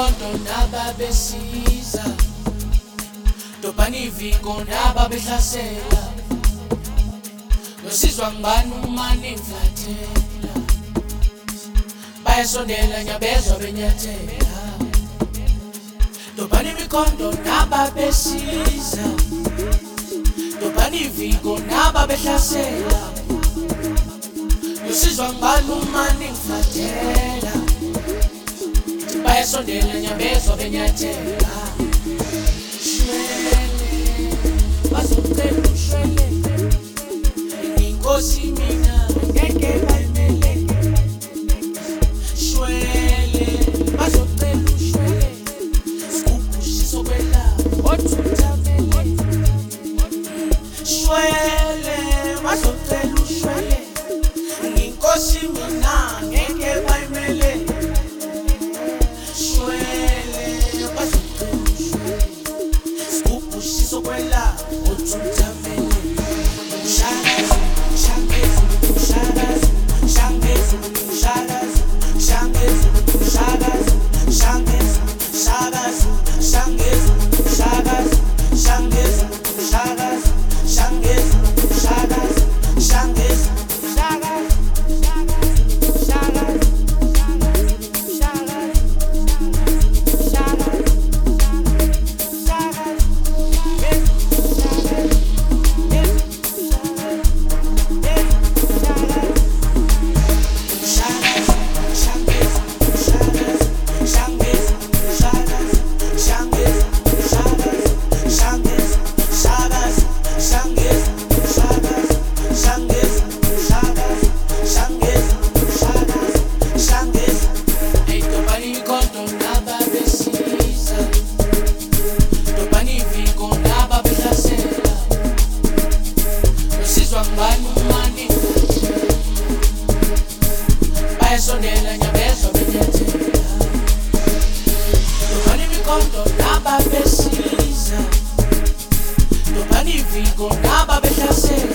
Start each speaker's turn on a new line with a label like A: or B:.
A: imikondo nababesiza, dobhani iviko nababehlasela, nosizwa ngibani uma nimflathela, bayasondela nyabezwa benyathela, dobhani imikondo nababesiza, dobhani iviko nababehlasela, nosizwa ngibani uma nimflathela, bayasondela nyabezwa benyathela. Shwele bazocela ushwele, inkosi mina ngeke bayimele. Shwele bazocela ushwele, sikupushiso kwela othuthamele. Shwele bazocela ushwele, inkosi mina ngeke bayimele. Kwela uthuthamele shagazu shagazu shagazu shagazu shagazu shagazu shagazu shagazu shagazu shagazu shagazu shagazu shagazu shagazu shagazu shagazu bayasondela nyabezwa benyathela, dobhani imikondo nababesiza, dobhani iviko nababehlasela.